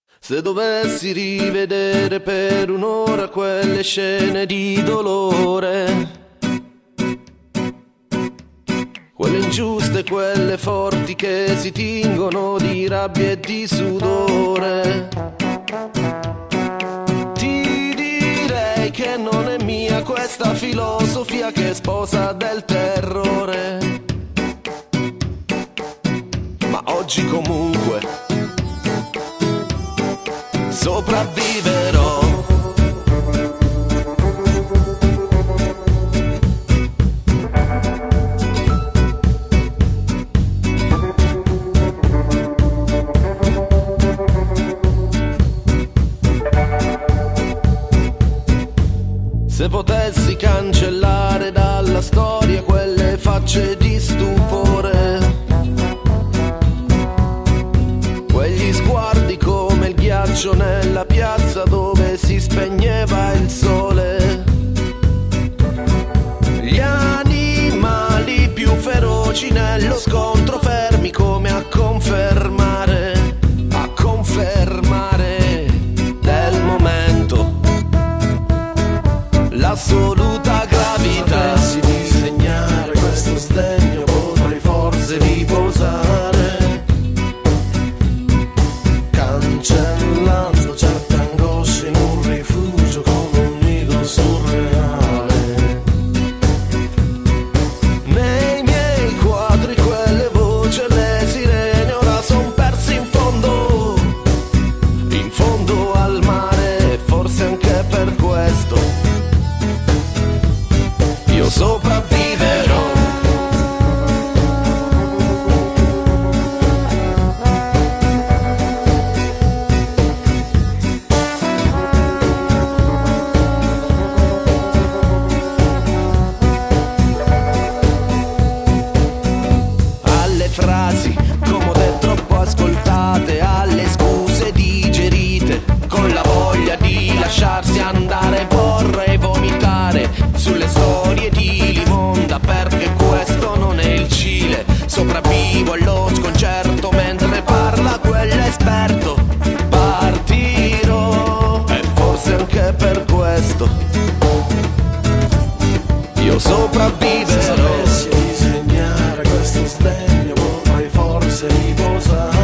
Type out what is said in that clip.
Se dovessi rivedere per un'ora quelle scene di dolore, quelle ingiuste, quelle forti che si tingono di rabbia e di sudore, ti direi che non è mia questa filosofia che sposa del terrore. Ma oggi comunque sopravviverò. Se potessi cancellare dalla storia quelle facce di stupore, quegli sguardi come il ghiaccio nella piazza dove si spegneva il sole, gli animali più feroci nello scontro fermi come a confermare del momento l'assoluta gravità. Se disegnare questo sdegno potrei forse riposare, cancellando certe angosce in un rifugio come un nido surreale. Nei miei quadri quelle voci e le sirene ora son persi in fondo al mare, e forse anche per questo io sopravviverò. Alle frasi comode troppo ascoltate, alle scuse digerite, con la voglia di lasciarsi andare vorrei vomitare sulle storie di Limonda, perché questo non è il Cile. Sopravvivo allo sconcerto mentre parla quell'esperto. Partirò e forse anche per questo io sopravviverò. Se sapessi disegnare questo sdegno potrei forse riposare,